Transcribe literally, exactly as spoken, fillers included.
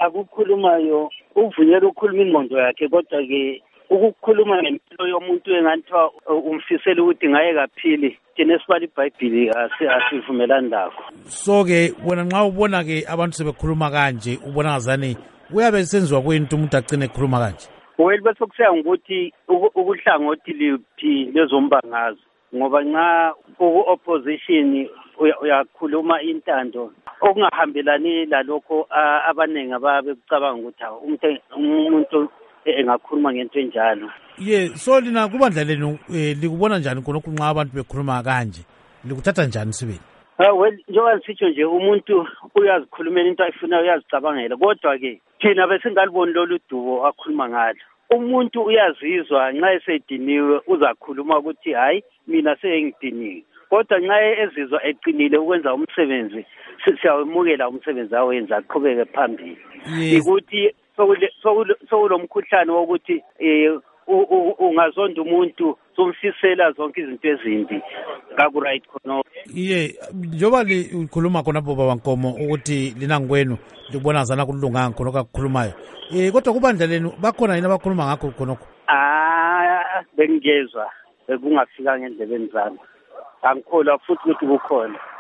akukhulumayo uvunyelwa ukukhuluma ingqondo yakhe, kodwa-ke ukukhuluma ngempilo yomuntu engathiwa umfisela ukuthi ngaye kaphili, thina esibala iBhayibhili asivumelani lakho. So-ke wena nxa ubona-ke abantu sebekhuluma kanje, ubona ngazani uyabe senziwa kuyinto umuntu agcine ekhuluma kanje? Well, bese kusaya ngokuthi ukuhlangothi liphi lezombangazwe, ngoba nxa ku-opposition uyakhuluma intando okungahambelani lalokho abaningi ababe kucabanga ukuthi umuntu engakhuluma ngento enjalo. Ye, so lina kubandla lenu likubona njani khonokho nxa abantu bekhuluma kanje? Likuthatha njani sibili? Ah well, njengoba sitsho nje umuntu uyazikhulumela into ayifuna uyazicabangela, kodwa-ke thina besingaliboni lolu dubo akhuluma ngalo. Umuntu uyazizwa nxa esediniwe uzakhuluma ukuthi hayi mina sengidiniwe, kodwa nxa ezizwa eqinile ukwenza umsebenzi siyawemukela umsebenzi awenza aqhubeke phambili. Ukuthi sokulomkhuhlane wokuthi ungazonda umuntu somfisela zonke izinto ezimbi kakuright khona. Iye, njoba likhuluma khonapho baba Nkomo ukuthi lina ngwenu libona ngazana kulunganga khonokho akukhulumayo, eh kodwa kubandla lenu bakhona yini abakhuluma ngakho khonokho? Ah, bengizwa bekungafika ngendlebeni zami, angikholwa futhi ukuthi kukhona.